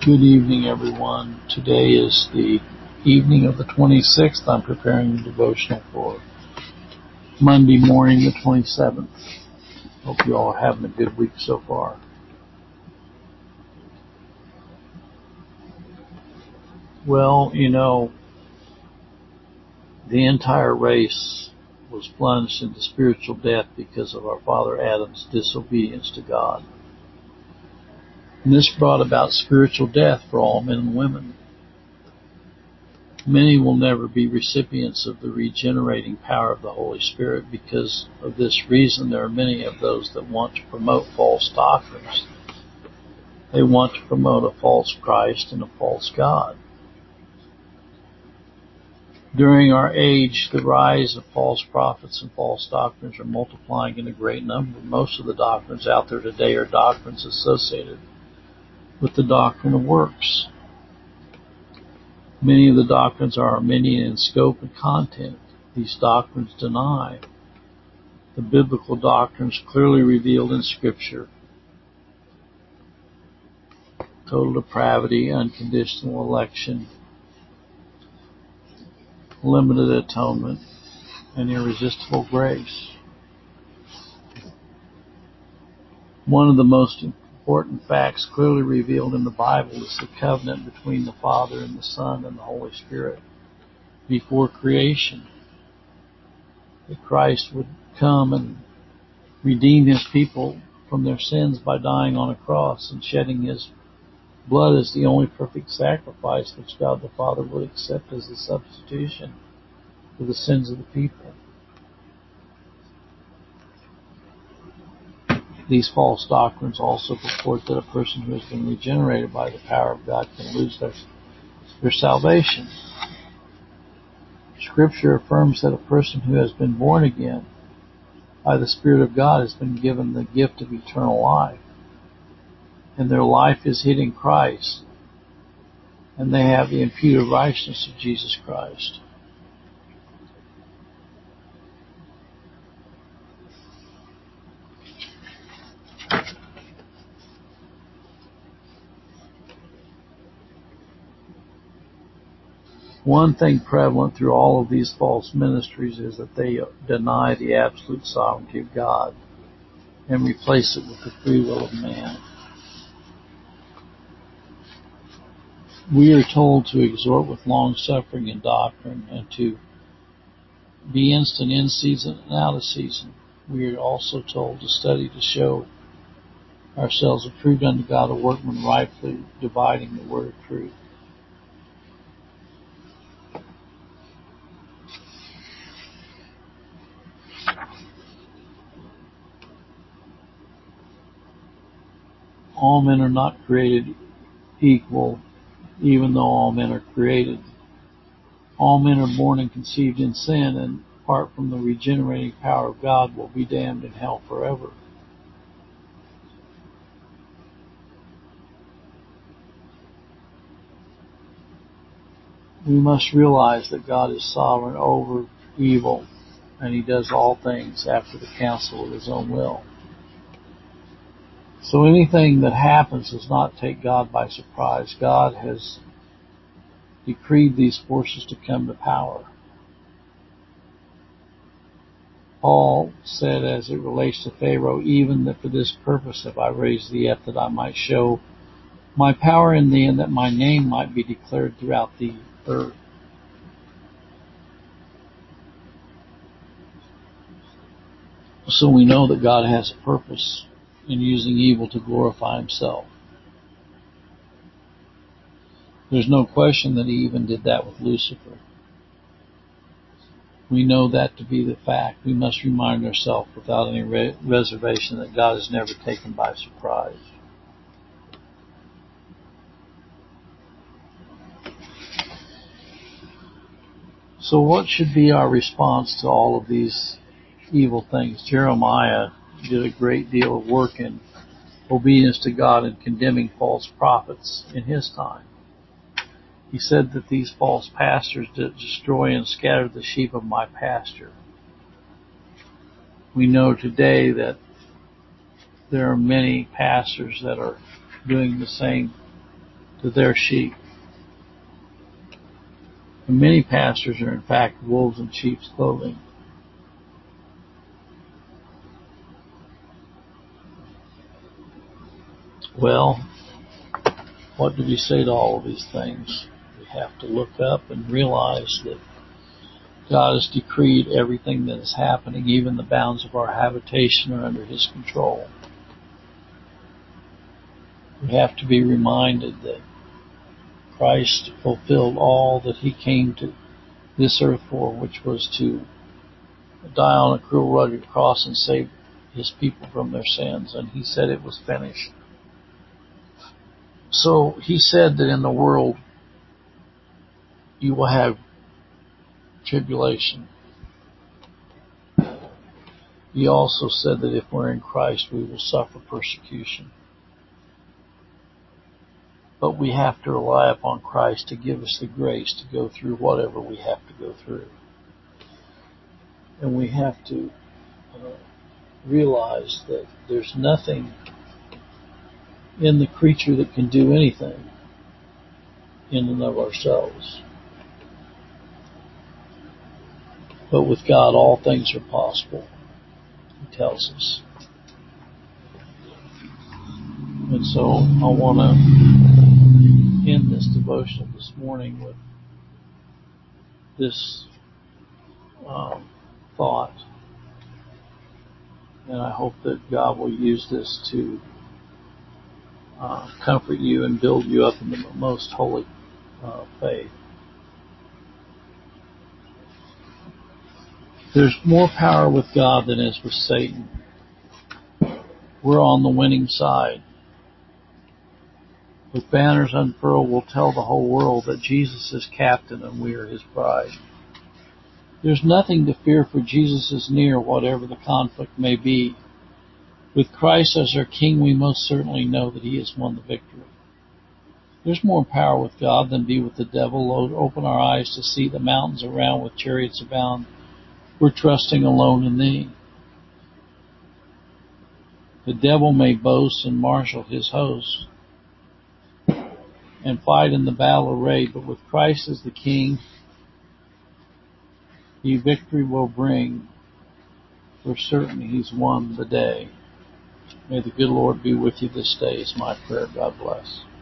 Good evening, everyone. Today is the evening of the 26th. I'm preparing the devotional for Monday morning, the 27th. Hope you all are having a good week so far. Well, the entire race was plunged into spiritual death because of our father Adam's disobedience to God. And this brought about spiritual death for all men and women. Many will never be recipients of the regenerating power of the Holy Spirit. Because of this reason, there are many of those that want to promote false doctrines. They want to promote a false Christ and a false God. During our age, the rise of false prophets and false doctrines are multiplying in a great number. Most of the doctrines out there today are doctrines associated with the doctrine of works. Many of the doctrines are Arminian in scope and content. These doctrines deny the biblical doctrines clearly revealed in Scripture: total depravity, unconditional election, limited atonement, and irresistible grace. One of the most important facts clearly revealed in the Bible is the covenant between the Father and the Son and the Holy Spirit before creation. That Christ would come and redeem His people from their sins by dying on a cross and shedding His blood as the only perfect sacrifice which God the Father would accept as the substitution for the sins of the people. These false doctrines also purport that a person who has been regenerated by the power of God can lose their salvation. Scripture affirms that a person who has been born again by the Spirit of God has been given the gift of eternal life, and their life is hid in Christ, and they have the imputed righteousness of Jesus Christ. One thing prevalent through all of these false ministries is that they deny the absolute sovereignty of God and replace it with the free will of man. We are told to exhort with long suffering and doctrine, and to be instant in season and out of season. We are also told to study to show ourselves approved unto God, a workman rightfully dividing the word of truth. All men are not created equal, even though all men are created. All men are born and conceived in sin, and apart from the regenerating power of God will be damned in hell forever. We must realize that God is sovereign over evil, and He does all things after the counsel of His own will. So anything that happens does not take God by surprise. God has decreed these forces to come to power. Paul said, as it relates to Pharaoh, even that for this purpose have I raised thee up, that I might show my power in thee, and that my name might be declared throughout the earth. So we know that God has a purpose in using evil to glorify Himself. There's no question that He even did that with Lucifer. We know that to be the fact. We must remind ourselves without any reservation that God is never taken by surprise. So what should be our response to all of these evil things? Jeremiah did a great deal of work in obedience to God and condemning false prophets in his time. He said that these false pastors did destroy and scatter the sheep of my pasture. We know today that there are many pastors that are doing the same to their sheep. And many pastors are in fact wolves in sheep's clothing. Well, what do we say to all of these things? We have to look up and realize that God has decreed everything that is happening, even the bounds of our habitation are under His control. We have to be reminded that Christ fulfilled all that He came to this earth for, which was to die on a cruel, rugged cross and save His people from their sins. And He said it was finished. So He said that in the world you will have tribulation. He also said that if we're in Christ, we will suffer persecution. But we have to rely upon Christ to give us the grace to go through whatever we have to go through. And we have to realize that there's nothing in the creature that can do anything in and of ourselves. But with God, all things are possible, He tells us. And so I want to end this devotional this morning with this thought. And I hope that God will use this to comfort you and build you up in the most holy faith. There's more power with God than is with Satan. We're on the winning side. With banners unfurled, we'll tell the whole world that Jesus is captain and we are His bride. There's nothing to fear, for Jesus is near, whatever the conflict may be. With Christ as our King, we most certainly know that He has won the victory. There's more power with God than be with the devil. Lord, open our eyes to see the mountains around with chariots abound. We're trusting alone in Thee. The devil may boast and marshal his hosts and fight in the battle array, but with Christ as the King, He victory will bring. For certain He's won the day. May the good Lord be with you this day is my prayer. God bless.